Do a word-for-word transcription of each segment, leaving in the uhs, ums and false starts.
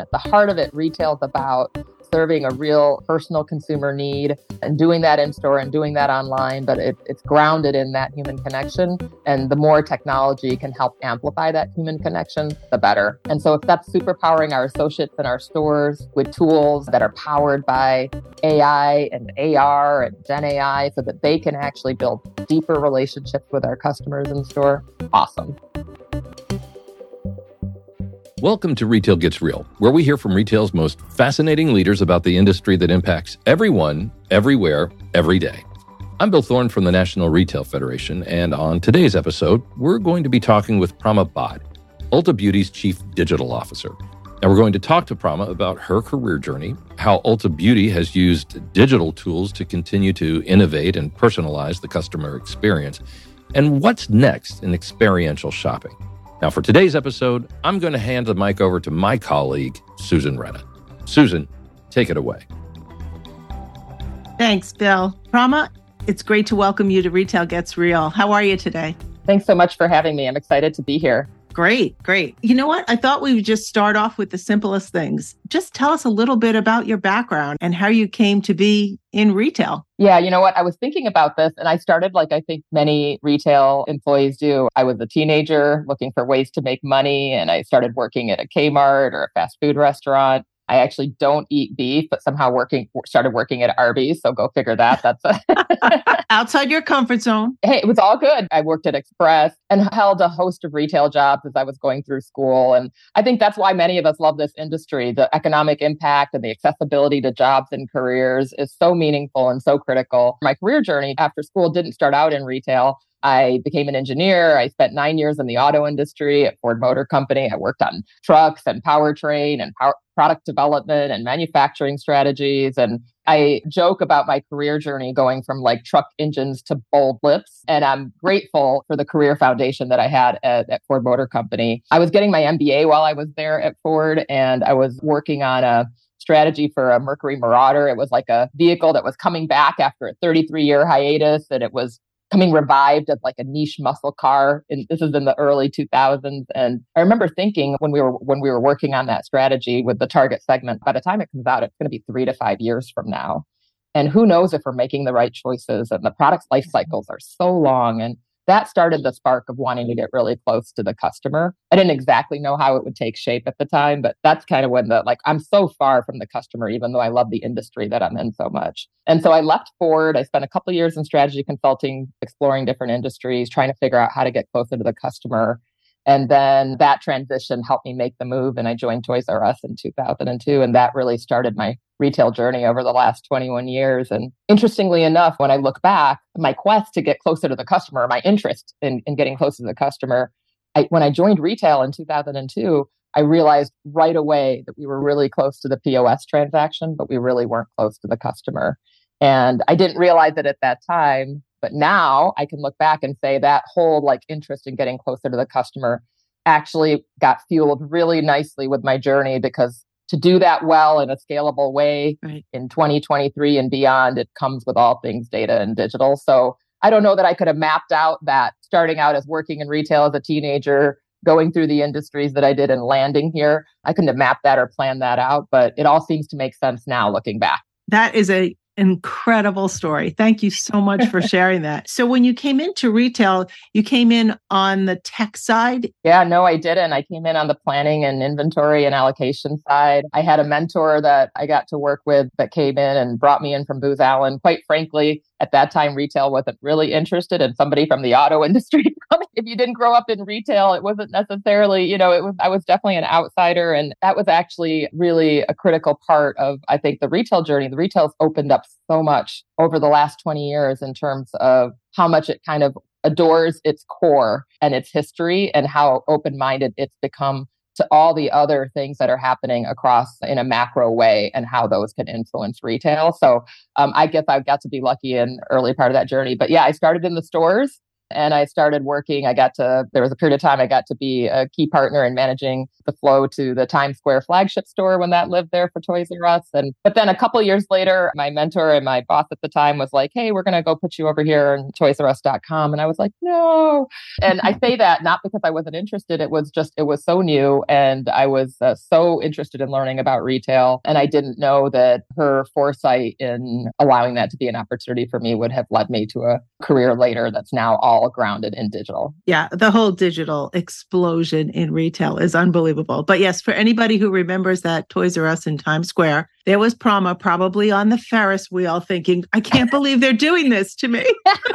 at the heart of it, retail is about serving a real personal consumer need and doing that in store and doing that online, but it, it's grounded in that human connection. And the more technology can help amplify that human connection, the better. And so if that's superpowering our associates in our stores with tools that are powered by A I and A R and Gen A I so that they can actually build deeper relationships with our customers in store, awesome. Welcome to Retail Gets Real, where we hear from retail's most fascinating leaders about the industry that impacts everyone, everywhere, every day. I'm Bill Thorne from the National Retail Federation, and on today's episode, we're going to be talking with Prama Bhatt, Ulta Beauty's Chief Digital Officer. And we're going to talk to Prama about her career journey, how Ulta Beauty has used digital tools to continue to innovate and personalize the customer experience, and what's next in experiential shopping. Now, for today's episode, I'm going to hand the mic over to my colleague, Susan Renna. Susan, take it away. Thanks, Bill. Prama, it's great to welcome you to Retail Gets Real. How are you today? Thanks so much for having me. I'm excited to be here. Great, great. You know what? I thought we would just start off with the simplest things. Just tell us a little bit about your background and how you came to be in retail. Yeah, you know what? I was thinking about this and I started like I think many retail employees do. I was a teenager looking for ways to make money and I started working at a Kmart or a fast food restaurant. I actually don't eat beef, but somehow working started working at Arby's. So go figure that. That's a outside your comfort zone. Hey, it was all good. I worked at Express and held a host of retail jobs as I was going through school. And I think that's why many of us love this industry. The economic impact and the accessibility to jobs and careers is so meaningful and so critical. My career journey after school didn't start out in retail. I became an engineer. I spent nine years in the auto industry at Ford Motor Company. I worked on trucks and powertrain and power, product development and manufacturing strategies. And I joke about my career journey going from like truck engines to bold lips. And I'm grateful for the career foundation that I had at, at Ford Motor Company. I was getting my M B A while I was there at Ford, and I was working on a strategy for a Mercury Marauder. It was like a vehicle that was coming back after a thirty-three year hiatus, and it was coming revived as like a niche muscle car. And this is in the early two thousands. And I remember thinking when we were when we were working on that strategy with the target segment, by the time it comes out, it's going to be three to five years from now. And who knows if we're making the right choices, and the product's life cycles are so long. And that started the spark of wanting to get really close to the customer. I didn't exactly know how it would take shape at the time, but that's kind of when the, like, I'm so far from the customer, even though I love the industry that I'm in so much. And so I left Ford. I spent a couple of years in strategy consulting, exploring different industries, trying to figure out how to get closer to the customer. And then that transition helped me make the move. And I joined Toys R Us in two thousand two. And that really started my retail journey over the last twenty-one years. And interestingly enough, when I look back, my quest to get closer to the customer, my interest in, in getting closer to the customer, I, when I joined retail in two thousand two, I realized right away that we were really close to the P O S transaction, but we really weren't close to the customer. And I didn't realize it at that time. But now I can look back and say that whole like interest in getting closer to the customer actually got fueled really nicely with my journey, because to do that well in a scalable way right. in twenty twenty-three and beyond, it comes with all things data and digital. So I don't know that I could have mapped out that starting out as working in retail as a teenager, going through the industries that I did and landing here. I couldn't have mapped that or planned that out, but it all seems to make sense now looking back. That is a incredible story. Thank you so much for sharing that. So when you came into retail, you came in on the tech side? Yeah, no, I didn't. I came in on the planning and inventory and allocation side. I had a mentor that I got to work with that came in and brought me in from Booz Allen. Quite frankly, at that time, retail wasn't really interested in somebody from the auto industry. If you didn't grow up in retail, it wasn't necessarily, you know, it was, I was definitely an outsider. And that was actually really a critical part of, I think, the retail journey. The retail's opened up so much over the last twenty years in terms of how much it kind of adores its core and its history, and how open-minded it's become to all the other things that are happening across in a macro way, and how those can influence retail. So um, I guess I got to be lucky in early part of that journey. But yeah, I started in the stores. And I started working. I got to, there was a period of time I got to be a key partner in managing the flow to the Times Square flagship store when that lived there for Toys R Us. And, but then a couple years later, my mentor and my boss at the time was like, hey, we're going to go put you over here on toys r us dot com. And I was like, no. And I say that not because I wasn't interested. It was just, it was so new. And I was uh, so interested in learning about retail. And I didn't know that her foresight in allowing that to be an opportunity for me would have led me to a career later that's now all grounded in digital. Yeah, the whole digital explosion in retail is unbelievable. But yes, for anybody who remembers that Toys R Us in Times Square, there was Prama probably on the Ferris wheel thinking, I can't believe they're doing this to me.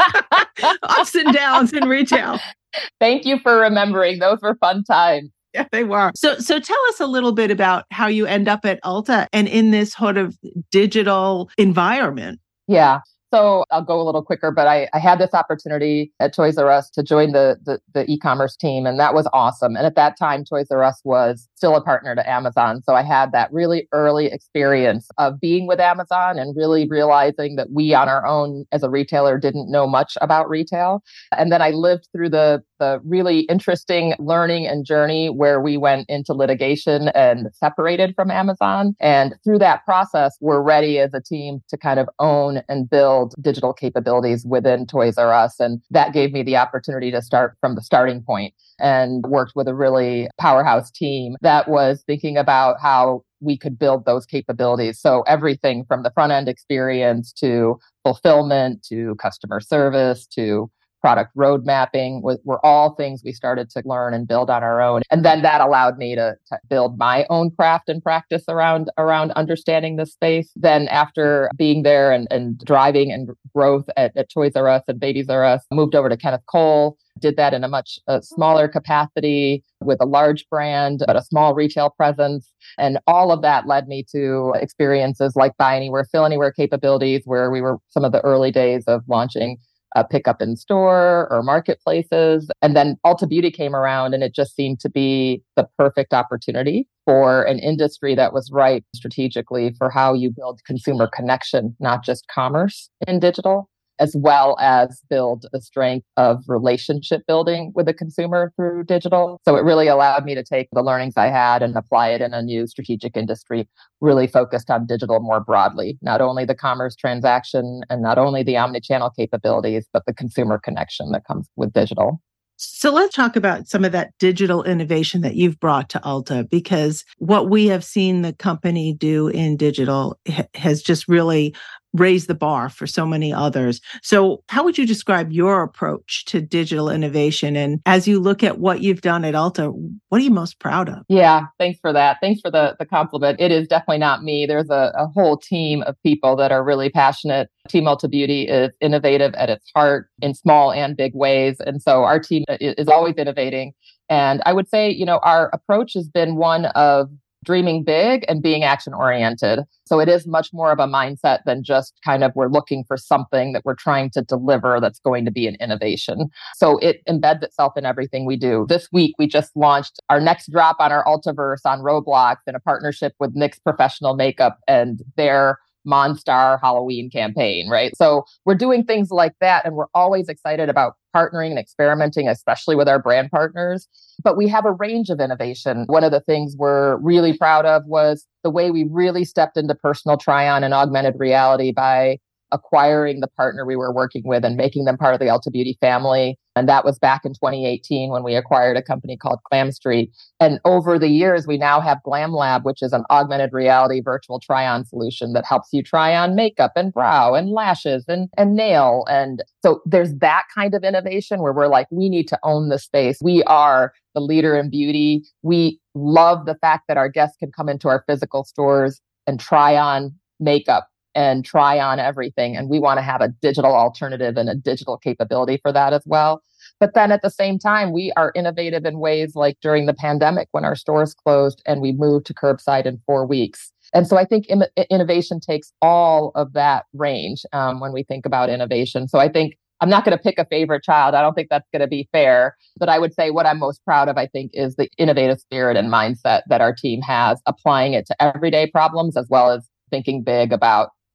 Ups and downs in retail. Thank you for remembering. Those were fun times. Yeah, they were. So, so tell us a little bit about how you end up at Ulta and in this sort of digital environment. Yeah. So I'll go a little quicker, but I, I had this opportunity at Toys R Us to join the, the the e-commerce team, and that was awesome. And at that time, Toys R Us was still a partner to Amazon. So I had that really early experience of being with Amazon and really realizing that we on our own as a retailer didn't know much about retail. And then I lived through the the really interesting learning and journey where we went into litigation and separated from Amazon. And through that process, we're ready as a team to kind of own and build digital capabilities within Toys R Us. And that gave me the opportunity to start from the starting point and worked with a really powerhouse team that was thinking about how we could build those capabilities. So everything from the front end experience to fulfillment to customer service to product road mapping were all things we started to learn and build on our own. And then that allowed me to, to build my own craft and practice around, around understanding the space. Then after being there and, and driving and growth at, at Toys R Us and Babies R Us, moved over to Kenneth Cole, did that in a much uh, smaller capacity with a large brand, but a small retail presence. And all of that led me to experiences like Buy Anywhere, Fill Anywhere capabilities, where we were some of the early days of launching Uh, pick up in store or marketplaces. And then Ulta Beauty came around, and it just seemed to be the perfect opportunity for an industry that was right strategically for how you build consumer connection, not just commerce in digital, as well as build the strength of relationship building with the consumer through digital. So it really allowed me to take the learnings I had and apply it in a new strategic industry, really focused on digital more broadly, not only the commerce transaction and not only the omnichannel capabilities, but the consumer connection that comes with digital. So let's talk about some of that digital innovation that you've brought to Ulta, because what we have seen the company do in digital ha- has just really raised the bar for so many others. So how would you describe your approach to digital innovation? And as you look at what you've done at Ulta, what are you most proud of? Yeah, thanks for that. Thanks for the, the compliment. It is definitely not me. There's a, a whole team of people that are really passionate. Team Ulta Beauty is innovative at its heart in small and big ways. And so our team is always innovating. And I would say, you know, our approach has been one of dreaming big and being action oriented. So it is much more of a mindset than just kind of we're looking for something that we're trying to deliver that's going to be an innovation. So it embeds itself in everything we do. This week, we just launched our next drop on our Ultaverse on Roblox in a partnership with NYX Professional Makeup and their Monstar Halloween campaign, right? So we're doing things like that, and we're always excited about partnering and experimenting, especially with our brand partners. But we have a range of innovation. One of the things we're really proud of was the way we really stepped into personal try-on and augmented reality by acquiring the partner we were working with and making them part of the Ulta Beauty family. And that was back in twenty eighteen when we acquired a company called Glam Street. And over the years, we now have Glam Lab, which is an augmented reality virtual try-on solution that helps you try on makeup and brow and lashes and, and nail. And so there's that kind of innovation where we're like, we need to own the space. We are the leader in beauty. We love the fact that our guests can come into our physical stores and try on makeup and try on everything. And we want to have a digital alternative and a digital capability for that as well. But then at the same time, we are innovative in ways like during the pandemic when our stores closed and we moved to curbside in four weeks. And so I think Im- innovation takes all of that range um, when we think about innovation. So I think I'm not going to pick a favorite child. I don't think that's going to be fair. But I would say what I'm most proud of, I think, is the innovative spirit and mindset that our team has, applying it to everyday problems as well as thinking big about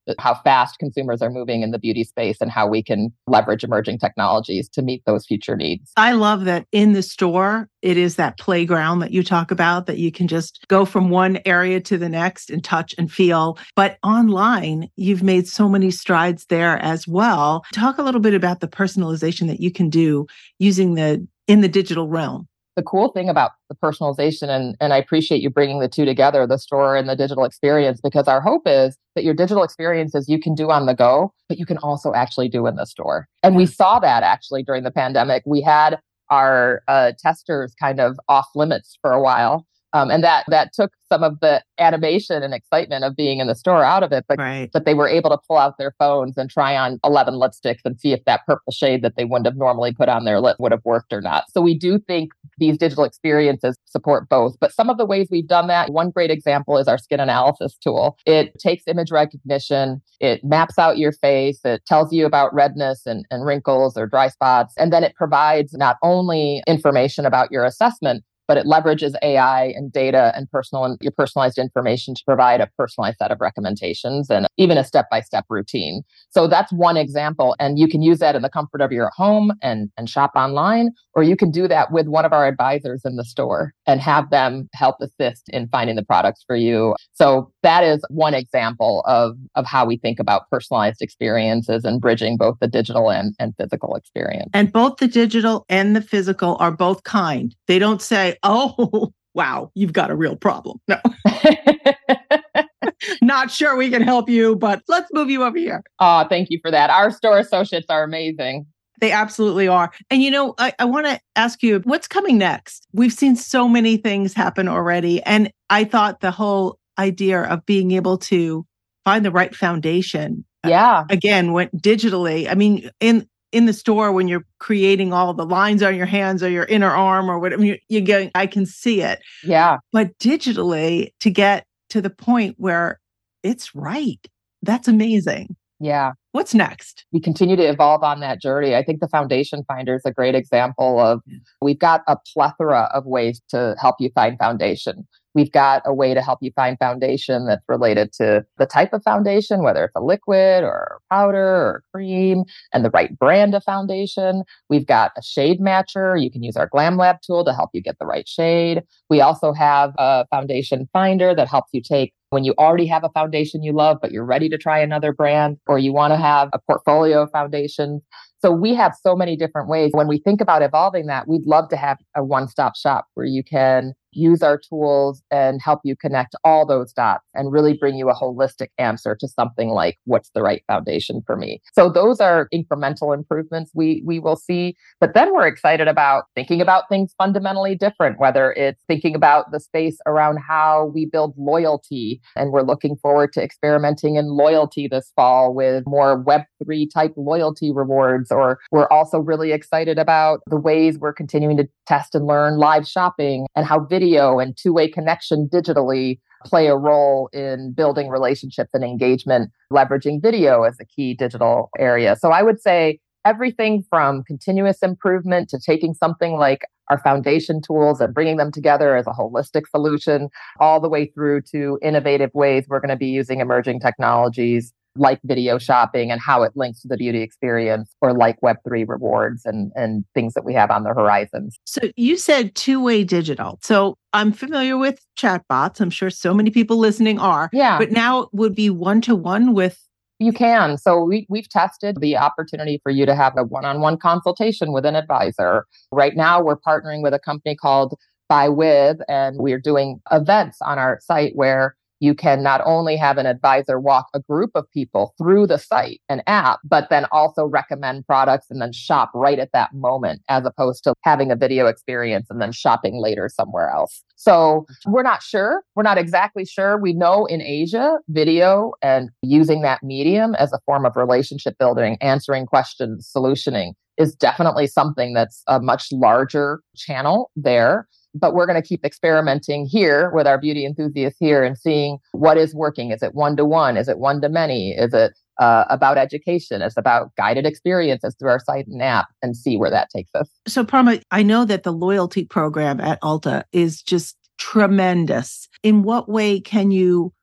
how fast consumers are moving in the beauty space and how we can leverage emerging technologies to meet those future needs. I love that in the store, it is that playground that you talk about, that you can just go from one area to the next and touch and feel. But online, you've made so many strides there as well. Talk a little bit about the personalization that you can do using the in the digital realm. The cool thing about the personalization, and, and I appreciate you bringing the two together, the store and the digital experience, because our hope is that your digital experiences you can do on the go, but you can also actually do in the store. And we saw that actually during the pandemic. We had our uh, testers kind of off limits for a while. Um, and that that took some of the animation and excitement of being in the store out of it, but right. but they were able to pull out their phones and try on eleven lipsticks and see if that purple shade that they wouldn't have normally put on their lip would have worked or not. So we do think these digital experiences support both. But some of the ways we've done that, one great example is our skin analysis tool. It takes image recognition, it maps out your face, it tells you about redness and, and wrinkles or dry spots, and then it provides not only information about your assessment, but it leverages A I and data and personal and your personalized information to provide a personalized set of recommendations and even a step-by-step routine. So that's one example. And you can use that in the comfort of your home and, and shop online, or you can do that with one of our advisors in the store and have them help assist in finding the products for you. So that is one example of, of how we think about personalized experiences and bridging both the digital and, and physical experience. And both the digital and the physical are both kind. They don't say, oh, wow, you've got a real problem. No. Not sure we can help you, but let's move you over here. Oh, thank you for that. Our store associates are amazing. They absolutely are. And, you know, I, I want to ask you, what's coming next? We've seen so many things happen already. And I thought the whole idea of being able to find the right foundation. Yeah. Uh, again, went digitally. I mean, in in the store, when you're creating all the lines on your hands or your inner arm or whatever, you, you get, I can see it. Yeah. But digitally, to get to the point where it's right, that's amazing. Yeah. What's next? We continue to evolve on that journey. I think the Foundation Finder is a great example of, we've got a plethora of ways to help you find foundation. We've got a way to help you find foundation that's related to the type of foundation, whether it's a liquid or a powder or a cream, and the right brand of foundation. We've got a shade matcher. You can use our Glam Lab tool to help you get the right shade. We also have a foundation finder that helps you take when you already have a foundation you love, but you're ready to try another brand, or you want to have a portfolio of foundations. So we have so many different ways. When we think about evolving that, we'd love to have a one-stop shop where you can use our tools and help you connect all those dots and really bring you a holistic answer to something like, what's the right foundation for me? So those are incremental improvements we we will see. But then we're excited about thinking about things fundamentally different, whether it's thinking about the space around how we build loyalty. And we're looking forward to experimenting in loyalty this fall with more Web three type loyalty rewards. Or we're also really excited about the ways we're continuing to test and learn live shopping and how video and two-way connection digitally play a role in building relationships and engagement, leveraging video as a key digital area. So I would say everything from continuous improvement to taking something like our foundation tools and bringing them together as a holistic solution, all the way through to innovative ways we're going to be using emerging technologies like video shopping and how it links to the beauty experience, or like Web three rewards and, and things that we have on the horizons. So you said two-way digital. So I'm familiar with chatbots. I'm sure so many people listening are. Yeah. But now it would be one-to-one with... You can. So we, we've tested the opportunity for you to have a one-on-one consultation with an advisor. Right now, we're partnering with a company called Buy With, and we're doing events on our site where you can not only have an advisor walk a group of people through the site and app, but then also recommend products and then shop right at that moment, as opposed to having a video experience and then shopping later somewhere else. So we're not sure. We're not exactly sure. We know in Asia, video and using that medium as a form of relationship building, answering questions, solutioning is definitely something that's a much larger channel there. But we're going to keep experimenting here with our beauty enthusiasts here and seeing what is working. Is it one-to-one? Is it one-to-many? Is it uh, about education? Is it about guided experiences through our site and app, and see where that takes us? So Parma, I know that the loyalty program at Ulta is just tremendous. In what way can you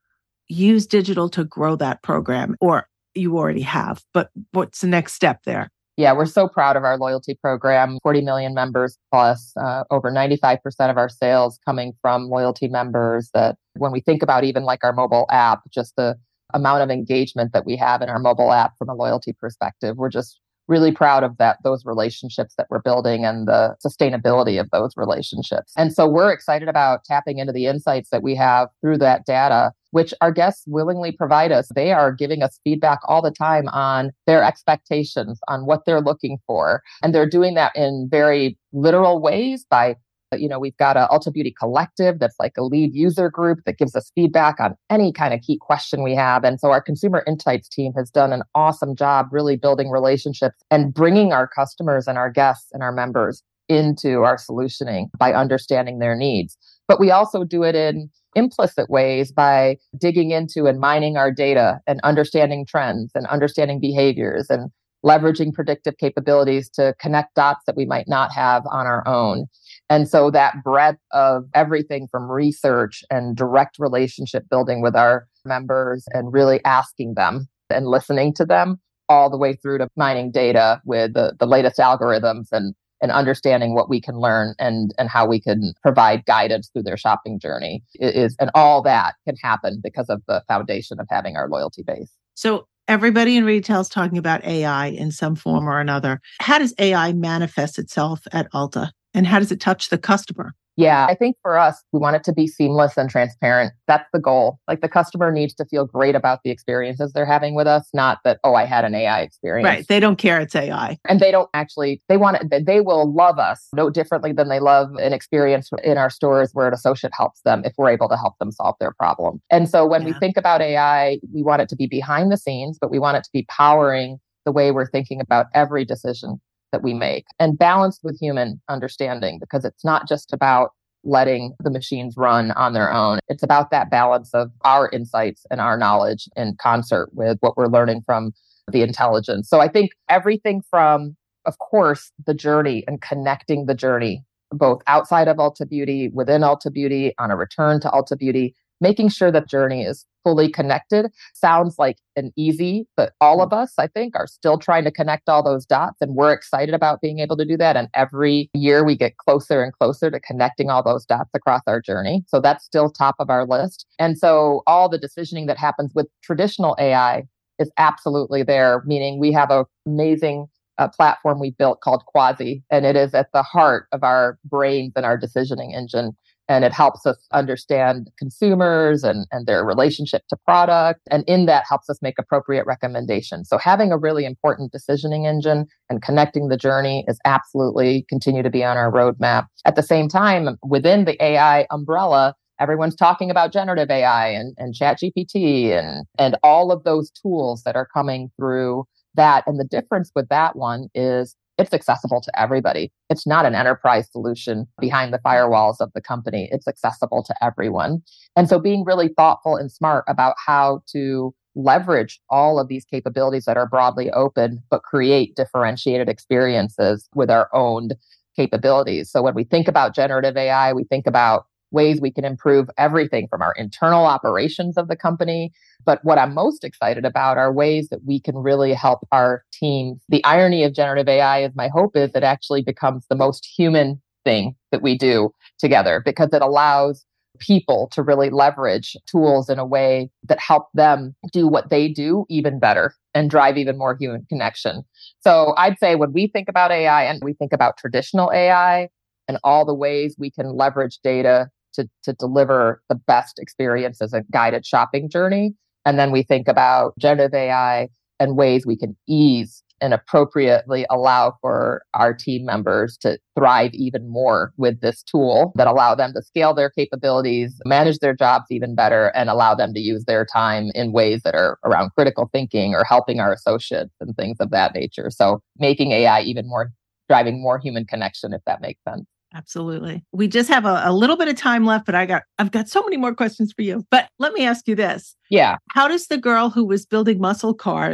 use digital to grow that program? Or you already have, but what's the next step there? Yeah, we're so proud of our loyalty program, forty million members plus, uh, over ninety-five percent of our sales coming from loyalty members. That when we think about even like our mobile app, just the amount of engagement that we have in our mobile app from a loyalty perspective, we're just really proud of that, those relationships that we're building and the sustainability of those relationships. And so we're excited about tapping into the insights that we have through that data, which our guests willingly provide us. They are giving us feedback all the time on their expectations, on what they're looking for. And they're doing that in very literal ways by, you know, we've got a Ulta Beauty Collective that's like a lead user group that gives us feedback on any kind of key question we have. And so our consumer insights team has done an awesome job really building relationships and bringing our customers and our guests and our members into our solutioning by understanding their needs. But we also do it in implicit ways by digging into and mining our data and understanding trends and understanding behaviors and leveraging predictive capabilities to connect dots that we might not have on our own. And so that breadth of everything from research and direct relationship building with our members and really asking them and listening to them all the way through to mining data with the, the latest algorithms and and understanding what we can learn and, and how we can provide guidance through their shopping journey is, and all that can happen because of the foundation of having our loyalty base. So everybody in retail is talking about A I in some form or another. How does A I manifest itself at Ulta? And how does it touch the customer? Yeah, I think for us, we want it to be seamless and transparent. That's the goal. Like the customer needs to feel great about the experiences they're having with us, not that, oh, I had an A I experience. Right. They don't care it's A I. And they don't actually, they want it, they will love us no differently than they love an experience in our stores where an associate helps them if we're able to help them solve their problem. And so when yeah. we think about A I, we want it to be behind the scenes, but we want it to be powering the way we're thinking about every decision that we make and balanced with human understanding, because it's not just about letting the machines run on their own. It's about that balance of our insights and our knowledge in concert with what we're learning from the intelligence. So I think everything from, of course, the journey and connecting the journey, both outside of Ulta Beauty, within Ulta Beauty, on a return to Ulta Beauty, making sure that journey is fully connected sounds like an easy, but all of us, I think, are still trying to connect all those dots. And we're excited about being able to do that. And every year we get closer and closer to connecting all those dots across our journey. So that's still top of our list. And so all the decisioning that happens with traditional A I is absolutely there, meaning we have an amazing uh, platform we built called Quasi, and it is at the heart of our brains and our decisioning engine. And it helps us understand consumers and, and their relationship to product. And in that helps us make appropriate recommendations. So having a really important decisioning engine and connecting the journey is absolutely continue to be on our roadmap. At the same time, within the A I umbrella, everyone's talking about generative A I and, and ChatGPT and, and all of those tools that are coming through that. And the difference with that one is it's accessible to everybody. It's not an enterprise solution behind the firewalls of the company. It's accessible to everyone. And so being really thoughtful and smart about how to leverage all of these capabilities that are broadly open, but create differentiated experiences with our own capabilities. So when we think about generative A I, we think about ways we can improve everything from our internal operations of the company. But what I'm most excited about are ways that we can really help our teams. The irony of generative A I is my hope is it actually becomes the most human thing that we do together, because it allows people to really leverage tools in a way that help them do what they do even better and drive even more human connection. So I'd say when we think about A I and we think about traditional A I and all the ways we can leverage data to, to deliver the best experience as a guided shopping journey. And then we think about generative A I and ways we can ease and appropriately allow for our team members to thrive even more with this tool that allow them to scale their capabilities, manage their jobs even better, and allow them to use their time in ways that are around critical thinking or helping our associates and things of that nature. So making A I even more, driving more human connection, if that makes sense. Absolutely. We just have a, a little bit of time left, but I got, I've got so many more questions for you. But let me ask you this. Yeah. How does the girl who was building muscle cars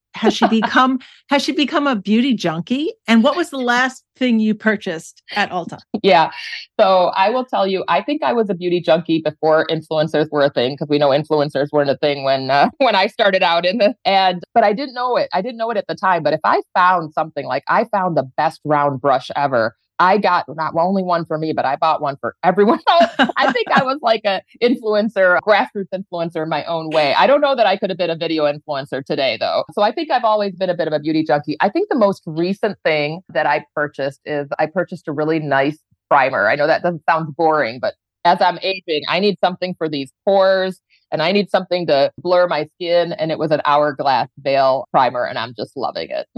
Has she become has she become a beauty junkie? And what was the last thing you purchased at Ulta? Yeah. So I will tell you, I think I was a beauty junkie before influencers were a thing, because we know influencers weren't a thing when uh, when I started out in the and but I didn't know it. I didn't know it at the time. But if I found something like I found the best round brush ever, I got not only one for me, but I bought one for everyone else. I think I was like a influencer, a grassroots influencer in my own way. I don't know that I could have been a video influencer today, though. So I think I've always been a bit of a beauty junkie. I think the most recent thing that I purchased is I purchased a really nice primer. I know that doesn't sound boring, but as I'm aging, I need something for these pores and I need something to blur my skin. And it was an Hourglass Veil primer, and I'm just loving it.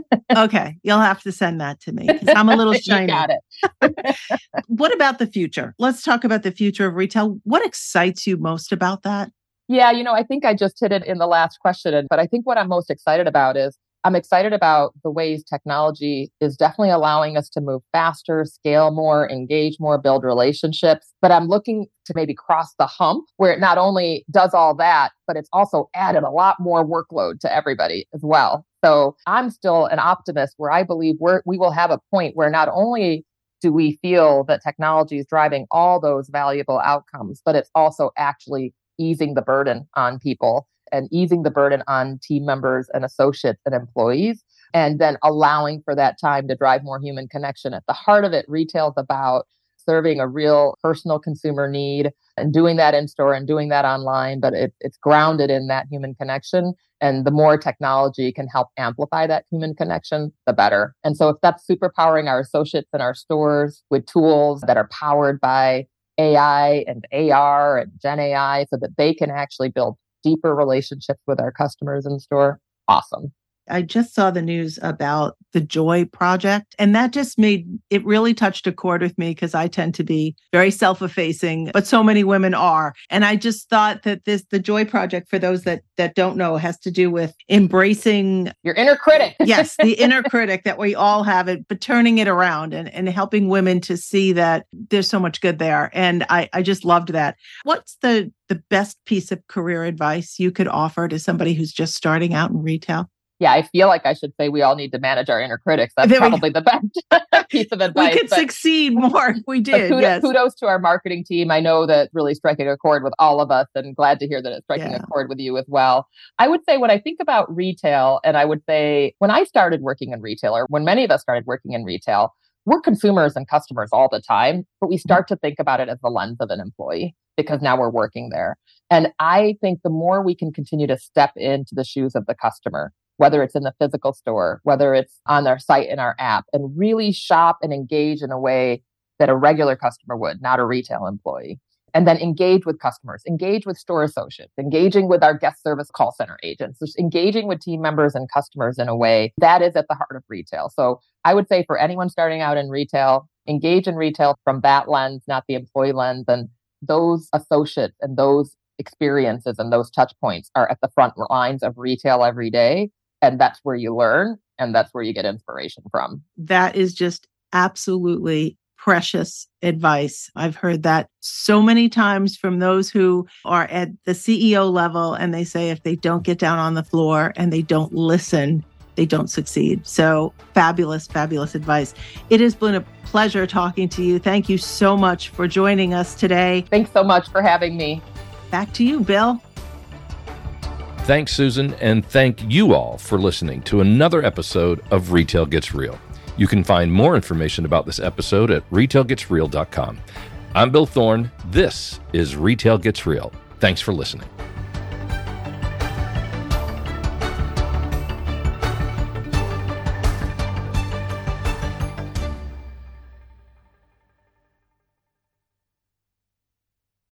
Okay. You'll have to send that to me because I'm a little shiny. You got it. What about the future? Let's talk about the future of retail. What excites you most about that? Yeah, you know, I think I just hit it in the last question, but I think what I'm most excited about is I'm excited about the ways technology is definitely allowing us to move faster, scale more, engage more, build relationships. But I'm looking to maybe cross the hump where it not only does all that, but it's also added a lot more workload to everybody as well. So I'm still an optimist where I believe we're, we will have a point where not only do we feel that technology is driving all those valuable outcomes, but it's also actually easing the burden on people and easing the burden on team members and associates and employees, and then allowing for that time to drive more human connection. At the heart of it, retail is about serving a real personal consumer need and doing that in store and doing that online, but it, it's grounded in that human connection. And the more technology can help amplify that human connection, the better. And so if that's superpowering our associates in our stores with tools that are powered by A I and A R and Gen A I so that they can actually build deeper relationships with our customers in store, awesome. I just saw the news about the Joy Project, and that just made, it really touched a chord with me because I tend to be very self-effacing, but so many women are. And I just thought that this, the Joy Project, for those that that don't know, has to do with embracing your inner critic. Yes, the inner critic that we all have, it, but turning it around and, and helping women to see that there's so much good there. And I, I just loved that. What's the the best piece of career advice you could offer to somebody who's just starting out in retail? Yeah, I feel like I should say we all need to manage our inner critics. That's probably the best piece of advice. We could but, succeed more if we did. Kudos, yes. kudos to our marketing team. I know that really striking a chord with all of us, and glad to hear that it's striking yeah. a chord with you as well. I would say when I think about retail, and I would say when I started working in retail, or when many of us started working in retail, we're consumers and customers all the time, but we start to think about it as the lens of an employee because now we're working there. And I think the more we can continue to step into the shoes of the customer, whether it's in the physical store, whether it's on their site in our app, and really shop and engage in a way that a regular customer would, not a retail employee. And then engage with customers, engage with store associates, engaging with our guest service call center agents, just engaging with team members and customers in a way that is at the heart of retail. So I would say for anyone starting out in retail, engage in retail from that lens, not the employee lens. And those associates and those experiences and those touch points are at the front lines of retail every day. And that's where you learn, and that's where you get inspiration from. That is just absolutely precious advice. I've heard that so many times from those who are at the C E O level, and they say if they don't get down on the floor and they don't listen, they don't succeed. So fabulous, fabulous advice. It has been a pleasure talking to you. Thank you so much for joining us today. Thanks so much for having me. Back to you, Bill. Thanks, Susan, and thank you all for listening to another episode of Retail Gets Real. You can find more information about this episode at retail gets real dot com. I'm Bill Thorne. This is Retail Gets Real. Thanks for listening.